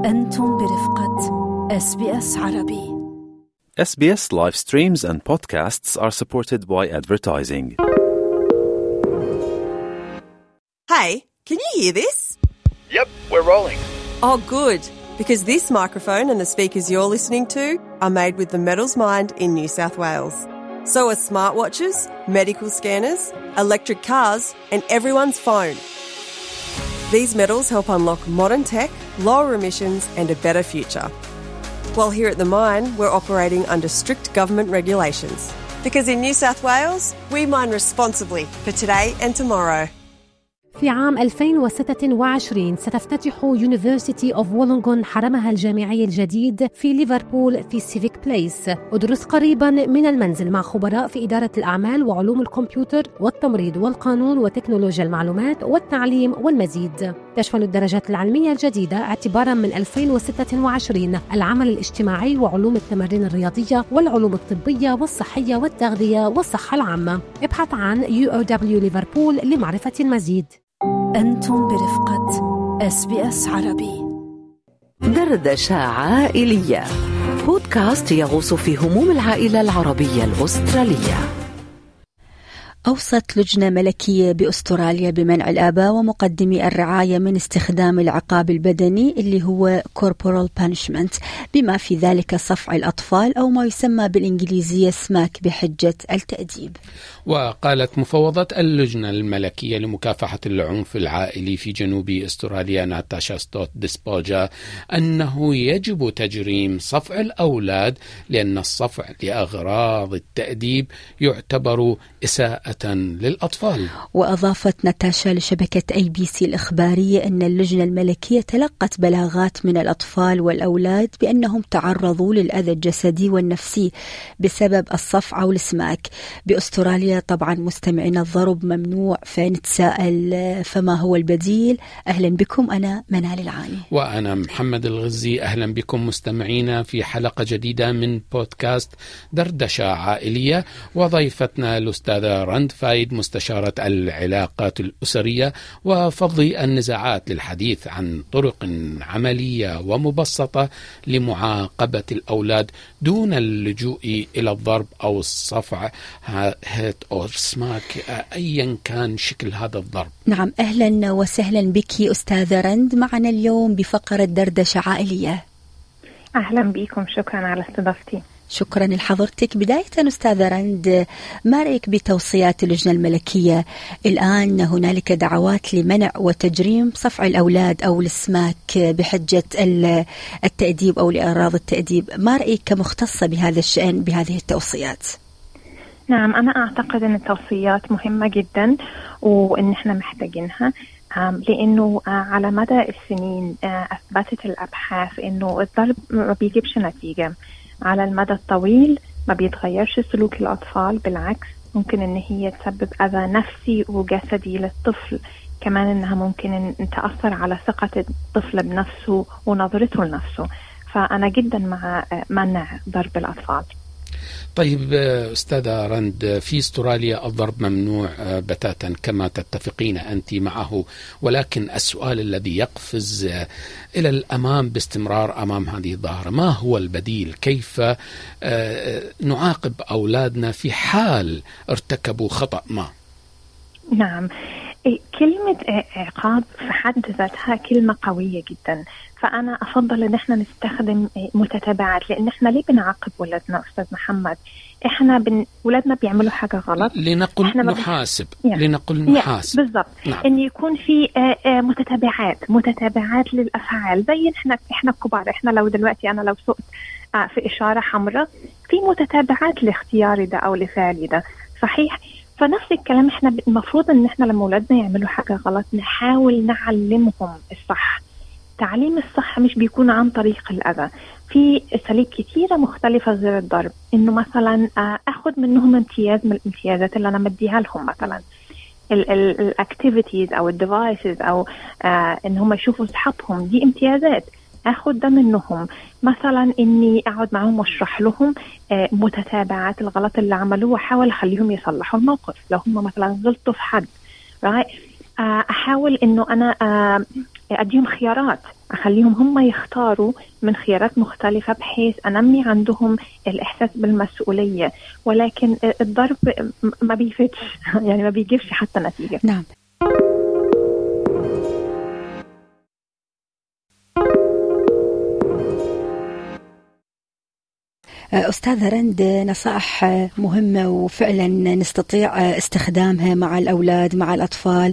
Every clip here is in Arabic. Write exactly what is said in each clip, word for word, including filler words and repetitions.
أنتم برفقة إس بي إس عربي. S B S live streams and podcasts are supported by advertising. Hey, can you hear this? Yep, we're rolling. Oh, good. Because this microphone and the speakers you're listening to are made with the Metals Mind in New South Wales. So are smartwatches, medical scanners, electric cars, and everyone's phone. These metals help unlock modern tech, lower emissions, and a better future. While here at the mine, we're operating under strict government regulations. Because in New South Wales, we mine responsibly for today and tomorrow. في عام ألفين وستة وعشرين ستفتتح يونيفرسيتي أوف وولونغون حرمها الجامعي الجديد في ليفربول في سيفيك بليس. ادرس قريبا من المنزل مع خبراء في إدارة الأعمال وعلوم الكمبيوتر والتمريض والقانون وتكنولوجيا المعلومات والتعليم والمزيد. تشمل الدرجات العلمية الجديدة اعتبارا من ألفين وستة وعشرين العمل الاجتماعي وعلوم التمارين الرياضية والعلوم الطبية والصحية والتغذية والصحة العامة. ابحث عن يو أو دبليو ليفربول لمعرفة المزيد. أنتم برفقة إس بي إس عربي. دردشة عائلية، بودكاست يغوص في هموم العائلة العربية الأسترالية. أوصت لجنة ملكية بأستراليا بمنع الآباء ومقدمي الرعاية من استخدام العقاب البدني اللي هو corporal punishment، بما في ذلك صفع الأطفال أو ما يسمى بالإنجليزية سماك بحجة التأديب. وقالت مفوضة اللجنة الملكية لمكافحة العنف العائلي في جنوب أستراليا ناتاشا ستوت ديسبوجا أنه يجب تجريم صفع الأولاد، لأن الصفع لأغراض التأديب يعتبر إساءة للأطفال. وأضافت ناتاشا لشبكة أي بي سي الإخبارية أن اللجنة الملكية تلقت بلاغات من الأطفال والأولاد بأنهم تعرضوا للأذى الجسدي والنفسي بسبب الصفع أو السماك. بأستراليا طبعا مستمعين الضرب ممنوع، فنتساءل فما هو البديل؟ أهلا بكم، أنا منال العاني وأنا محمد الغزي. أهلا بكم مستمعينا في حلقة جديدة من بودكاست دردشة عائلية، وضيفتنا الأستاذة رند فايد مستشارة العلاقات الأسرية وفضي النزاعات للحديث عن طرق عملية ومبسطة لمعاقبة الأولاد دون اللجوء إلى الضرب أو الصفع هيت أو سماك أيا كان شكل هذا الضرب. نعم، أهلا وسهلا بك أستاذة رند معنا اليوم بفقرة دردشة عائلية. أهلا بكم، شكرا على استضافتي. شكرا لحضرتك. بداية أستاذة رند، ما رأيك بتوصيات اللجنة الملكية؟ الآن هنالك دعوات لمنع وتجريم صفع الأولاد أو السماك بحجة التأديب أو لأغراض التأديب، ما رأيك كمختصة بهذا الشأن بهذه التوصيات؟ نعم، أنا أعتقد أن التوصيات مهمة جدا وأن احنا محتاجينها، لأنه على مدى السنين أثبتت الأبحاث أنه الضرب ما بيجيبش نتيجة على المدى الطويل، ما بيتغيرش سلوك الأطفال، بالعكس ممكن أن هي تسبب أذى نفسي وجسدي للطفل، كمان أنها ممكن أن تأثر على ثقة الطفل بنفسه ونظرته لنفسه. فأنا جدا مع منع ضرب الأطفال. طيب أستاذة رند، في أستراليا الضرب ممنوع بتاتا كما تتفقين أنت معه، ولكن السؤال الذي يقفز إلى الأمام باستمرار أمام هذه الظاهرة، ما هو البديل؟ كيف نعاقب أولادنا في حال ارتكبوا خطأ ما؟ نعم، كلمة عقاب في حد ذاتها كلمة قوية جدا، فأنا أفضل أن احنا نستخدم متتابعات. لأن احنا ليه بنعاقب ولادنا أستاذ محمد؟ احنا بن... ولادنا بيعملوا حاجة غلط، لنقل نحاسب يعني. لنقل نحاسب يعني بالضبط. نعم. إن يكون في متتابعات متتابعات للأفعال، زي احنا احنا الكبار، احنا لو دلوقتي أنا لو سقت في إشارة حمراء، في متتابعات لاختياري ده أو لفعلي ده، صحيح؟ فنفس الكلام احنا المفروض ان احنا لما اولادنا يعملوا حاجة غلط نحاول نعلمهم الصح. تعليم الصح مش بيكون عن طريق الأذى، في أساليب كتيرة مختلفة غير الضرب. إنه مثلا أخذ منهم امتياز من الامتيازات اللي أنا مديها لهم، مثلا الأكتيفيتيز أو الديفايسز أو آه إن هم يشوفوا أصحابهم، دي امتيازات أخذ ده منهم. مثلا إني أقعد معهم وأشرح لهم آه متتابعات الغلط اللي عملوه وأحاول أخليهم يصلحوا الموقف. لو هم مثلا غلطوا في حد، آه أحاول إنه أنا آه أديهم خيارات، أخليهم هم يختاروا من خيارات مختلفة بحيث أنمي عندهم الإحساس بالمسؤولية. ولكن الضرب ما بيفتش يعني ما بيجيبش حتى نتيجة. نعم. أستاذة رند، نصائح مهمة وفعلا نستطيع استخدامها مع الأولاد مع الأطفال،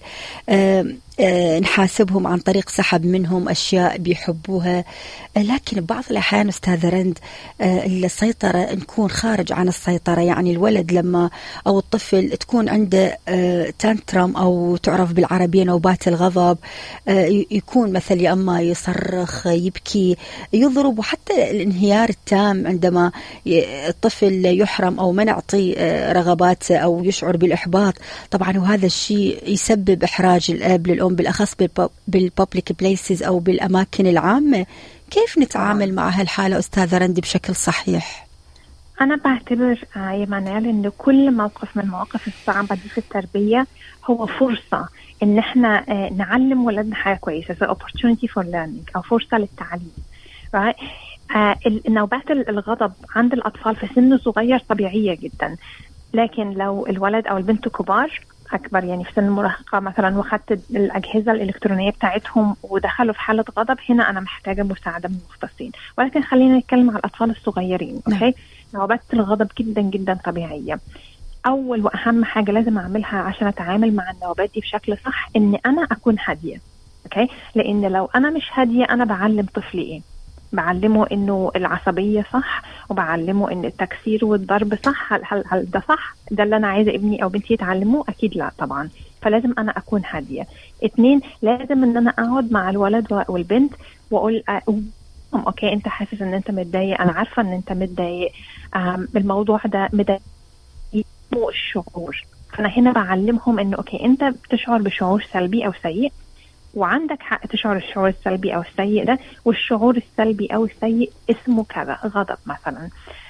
نحاسبهم عن طريق سحب منهم أشياء بيحبوها، لكن بعض الأحيان أستاذة رند السيطرة نكون خارج عن السيطرة. يعني الولد لما أو الطفل تكون عنده تانترم أو تعرف بالعربية نوبات الغضب، يكون مثل يا أما يصرخ يبكي يضرب، وحتى الانهيار التام عندما الطفل يحرم أو ما نعطي رغباته أو يشعر بالإحباط طبعا، وهذا الشيء يسبب إحراج الأب للأم بالأخص بالبابليك بليسز أو بالأماكن العامة. كيف نتعامل مع هالحالة أستاذة رند بشكل صحيح؟ أنا بعتبر يا منال إن كل موقف من المواقف الصعبة دي في التربية هو فرصة إن إحنا نعلم ولادنا حاجة كويسة، so opportunity for learning أو فرصة للتعليم. right? نوبات الغضب عند الأطفال في سن صغير طبيعية جدا، لكن لو الولد أو البنت كبار أكبر يعني في سن المراهقة مثلا وخدت الأجهزة الإلكترونية بتاعتهم ودخلوا في حالة غضب، هنا أنا محتاجة مساعدة من مختصين. ولكن خلينا نتكلم على الأطفال الصغيرين. أوكي، نوبات الغضب جدا جدا طبيعية. أول وأهم حاجة لازم أعملها عشان أتعامل مع النوبات دي بشكل صح إن أنا أكون هادية. أوكي، لأن لو أنا مش هادية أنا بعلم طفلي إيه؟ بعلمه إنه العصبية صح، وبعلمه إن التكسير والضرب صح. هل, هل, هل ده صح؟ ده اللي أنا عايزة ابني أو بنتي يتعلموه؟ أكيد لا طبعا. فلازم أنا أكون هادية. اتنين، لازم إن أنا أقعد مع الولد والبنت وأقول أوكي أنت حاسس إن أنت متضايق، أنا عارفة إن أنت متضايق، الموضوع ده مضايق مو الشعور. فأنا هنا بعلمهم إنه أوكي أنت بتشعر بشعور سلبي أو سيء، وعندك حق تشعر الشعور السلبي أو السيء ده، والشعور السلبي أو السيء اسمه كذا، غضب مثلا.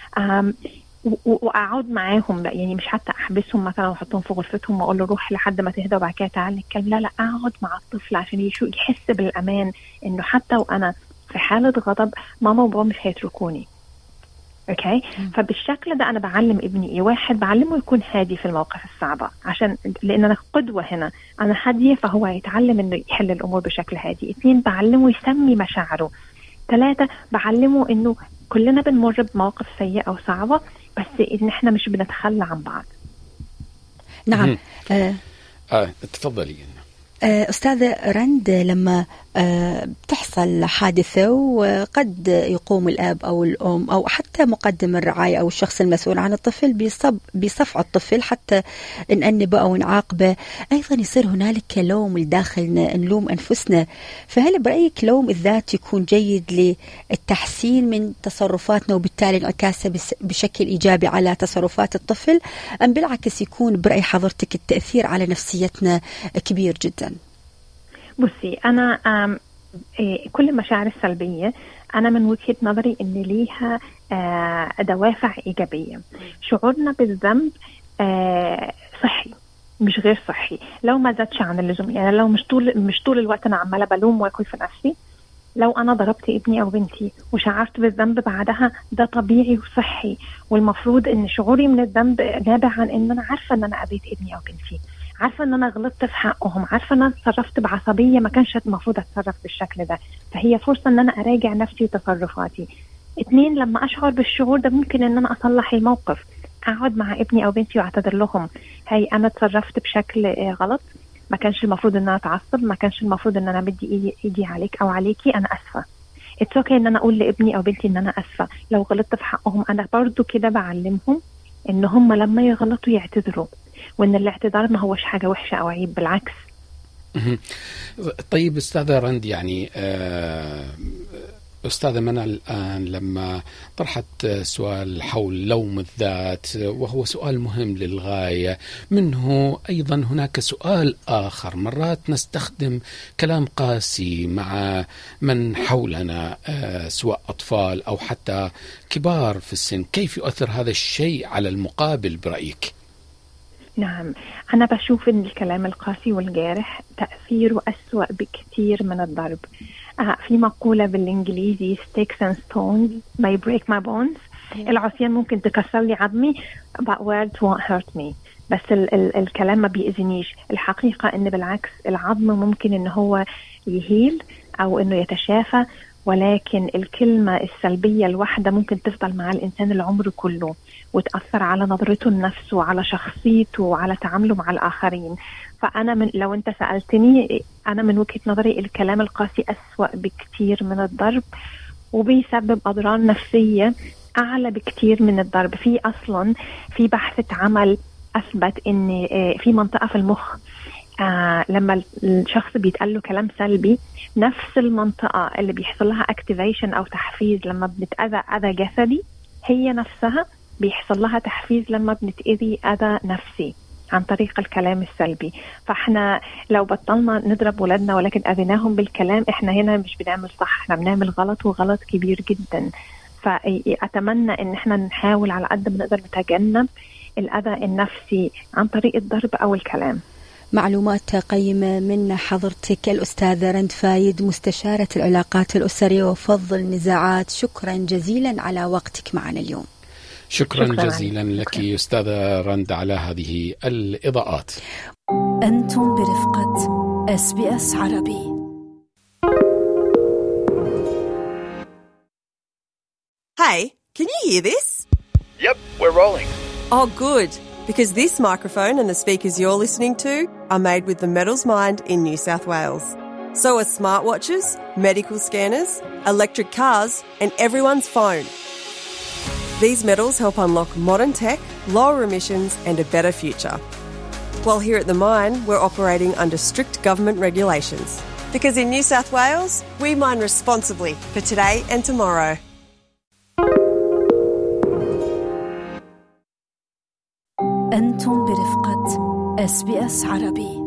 وأقعد معاهم بقى، يعني مش حتى أحبسهم مثلا وأحطهم في غرفتهم وأقول له روح لحد ما تهدى وبعد كده تعال نتكلم. لا لا، أقعد مع الطفل عشان يشو يحس بالأمان إنه حتى وأنا في حالة غضب ماما وبابا مش هيتركوني. اوكي، فبالشكل ده انا بعلم ابني ايه؟ واحد، بعلمه يكون هادي في المواقف الصعبه، عشان لان انا قدوه هنا، انا هاديه فهو هيتعلم انه يحل الامور بشكل هادي. اثنين، بعلمه يسمي مشاعره. ثلاثه، بعلمه انه كلنا بنمر بمواقف سيئه او صعبه، بس ان احنا مش بنتخلى عن بعض. نعم. اه, آه. تفضلي. أستاذة رند، لما بتحصل حادثة وقد يقوم الأب أو الأم أو حتى مقدم الرعاية أو الشخص المسؤول عن الطفل بيصب بيصفع الطفل حتى نأنبه أو نعاقبه، أيضا يصير هنالك لوم لداخلنا، نلوم أنفسنا. فهل برأيك لوم الذات يكون جيد للتحسين من تصرفاتنا وبالتالي انعكاسه بشكل إيجابي على تصرفات الطفل، أم بالعكس يكون برأي حضرتك التأثير على نفسيتنا كبير جدا؟ بصي، أنا إيه كل المشاعر السلبية أنا من وجهة نظري إن ليها آه دوافع إيجابية. شعورنا بالذنب آه صحي مش غير صحي لو ما زادش عن اللزوم. يعني لو مش طول مش طول الوقت أنا عمالة بلوم وأكل في نفسي، لو أنا ضربت ابني أو بنتي وشعرت بالذنب بعدها، ده طبيعي وصحي. والمفروض إن شعوري من الذنب نابع عن إن أنا عارفة إن أنا أذيت ابني أو بنتي، عارفة ان انا غلطت في حقهم، عارفة ان انا تصرفت بعصبية ما كانش المفروض اتصرف بالشكل ده، فهي فرصة ان انا اراجع نفسي وتصرفاتي. اتنين، لما اشعر بالشعور ده ممكن ان انا اصلح الموقف، اقعد مع ابني او بنتي واعتذر لهم، هاي انا تصرفت بشكل غلط، ما كانش المفروض ان انا اتعصب، ما كانش المفروض ان انا بدي ايدي, إيدي عليك او عليكي، انا اسفة. اتس اوكي ان انا اقول لابني او بنتي ان انا اسفة لو غلطت في حقهم. انا برضو كده بعلمهم ان هم لما يغلطوا يعتذروا، وإن الاعتذار ما هوش حاجة وحشة أو عيب، بالعكس. طيب أستاذة رند، يعني أستاذة منى الآن لما طرحت سؤال حول لوم الذات، وهو سؤال مهم للغاية، منه أيضا هناك سؤال آخر، مرات نستخدم كلام قاسي مع من حولنا سواء أطفال أو حتى كبار في السن، كيف يؤثر هذا الشيء على المقابل برأيك؟ نعم، أنا بشوف إن الكلام القاسي والجارح تأثيره أسوأ بكثير من الضرب. آه في مقولة بالإنجليزي sticks and stones may break my bones. العصيان ممكن تكسر لي عظمي but words won't hurt me. بس ال- ال- الكلام ما بيأذنيش. الحقيقة إن بالعكس العظم ممكن إن هو يهيل أو إنه يتشافى، ولكن الكلمة السلبية الواحدة ممكن تفضل مع الإنسان العمر كله وتأثر على نظرته لنفسه وعلى شخصيته وعلى تعامله مع الآخرين. فأنا من لو أنت سألتني، أنا من وجهة نظري الكلام القاسي أسوأ بكتير من الضرب، وبيسبب أضرار نفسية أعلى بكتير من الضرب. في أصلا في بحث عمل أثبت إن في منطقة في المخ آه لما الشخص بيتقال له كلام سلبي، نفس المنطقة اللي بيحصل لها activation أو تحفيز لما بنتأذى أذى جسدي، هي نفسها بيحصل لها تحفيز لما بنتأذي أذى نفسي عن طريق الكلام السلبي. فإحنا لو بطلنا نضرب ولادنا ولكن أذيناهم بالكلام، إحنا هنا مش بنعمل صح، إحنا بنعمل غلط وغلط كبير جدا. فأتمنى إن إحنا نحاول على قد ما نقدر نتجنب الأذى النفسي عن طريق الضرب أو الكلام. معلومات قيمة من حضرتك الأستاذة رند فايد، مستشارة العلاقات الأسرية وفض النزاعات. شكرا جزيلا على وقتك معنا اليوم. شكرا, شكرا جزيلا لك أستاذة رند على هذه الإضاءات. أنتم برفقة إس بي إس عربي. Hey, can you hear this? Yep, we're rolling. Oh, good. Because this microphone and the speakers you're listening to are made with the Metals Mind in New South Wales. So are smartwatches, medical scanners, electric cars, and everyone's phone. These metals help unlock modern tech, lower emissions, and a better future. While here at the mine, we're operating under strict government regulations. Because in New South Wales, we mine responsibly for today and tomorrow. أنتم برفقة إس بي إس عربي.